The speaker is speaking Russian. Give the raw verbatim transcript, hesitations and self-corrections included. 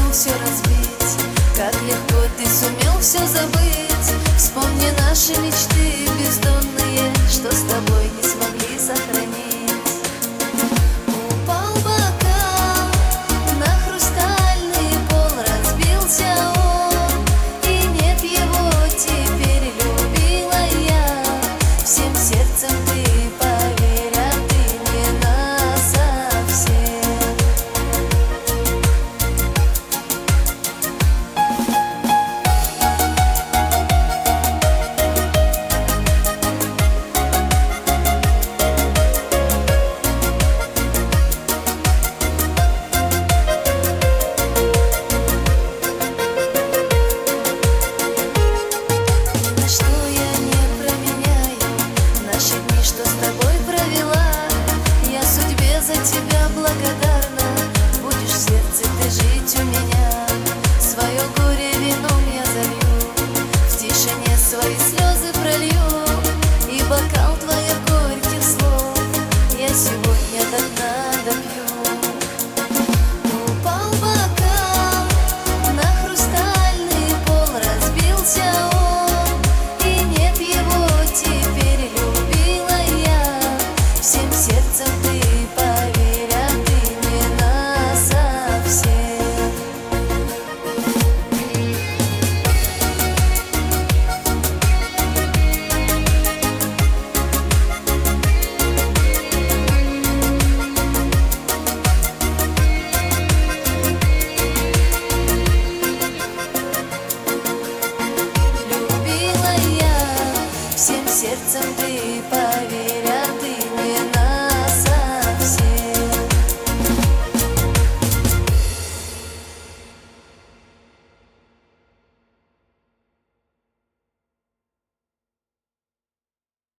все разбить. Как легко ты сумел все забыть. Вспомни наши мечты бездонные, что с тобой не смогли сохранить. Упал бокал на хрустальный пол, разбился он, и нет его теперь, любила я. Всем сердцем ты поверь, а ты не насовсем. Что с тобой провела, я судьбе за тебя благодарна. Будешь в сердце ты жить у меня, свое горе вином я залью, в тишине свои слезы пролью, и бокал твоих горьких слов я сегодня до дна допью. Упал бокал на хрустальный пол, разбился он, и нет его теперь, любила я. Всем сердцем ты поверь, а ты не насовсем. Любила я, всем сердцем ты поверь.